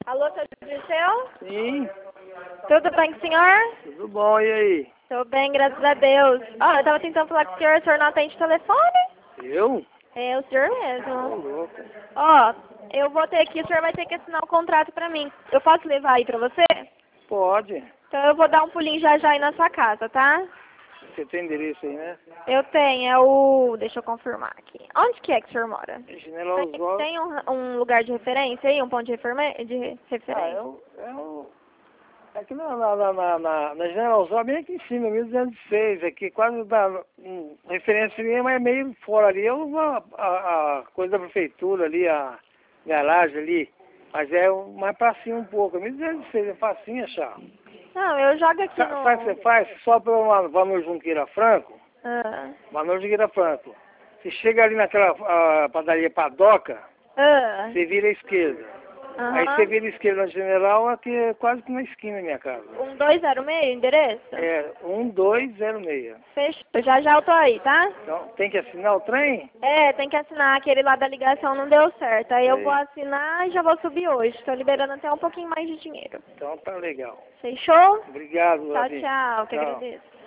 Alô, seu Dirceu? Sim, Tudo bem com o senhor? tudo bom, e aí? Tô bem, graças a Deus. Ó, eu tava tentando falar com o senhor não atende o telefone? Eu? É o senhor Ô, mesmo. louco. Ó, eu vou ter que, o senhor vai ter que assinar o contrato pra mim. Eu posso levar aí pra você? Pode. Então eu vou dar um pulinho já já aí na sua casa, tá? Você tem endereço aí, né? Eu tenho, é o... Deixa eu confirmar aqui. Onde que é que o senhor mora? General Tem, Osório. tem um lugar de referência aí, um ponto de, de Ah, referência? é aqui na General Osório, bem aqui em cima, 1206, aqui quase da referência ali, mas é meio fora ali. Eu vou a coisa da prefeitura ali, a garagem ali, mas é mais pra cima um pouco, 1206, é facinho achar. Não, eu jogo aqui no... Sabe o que você faz? Só para o Valmir Junqueira Franco, Ah, Valmir Junqueira Franco. Você chega ali naquela padaria Padoca, ah, você vira à esquerda. Aí você aham. vira à esquerda na General, aqui é quase que na esquina da minha casa. 1206, endereço? É 1206. Fechou. Já já eu tô aí, tá? Então, tem que assinar o trem? É, tem que assinar. Aquele lá da ligação não deu certo. Aí eu vou Sei. assinar e já vou subir hoje. Tô liberando até um pouquinho mais de dinheiro. Então tá legal. Fechou? Obrigado, Tchau, Lavinho. tchau. Que Tchau. agradeço.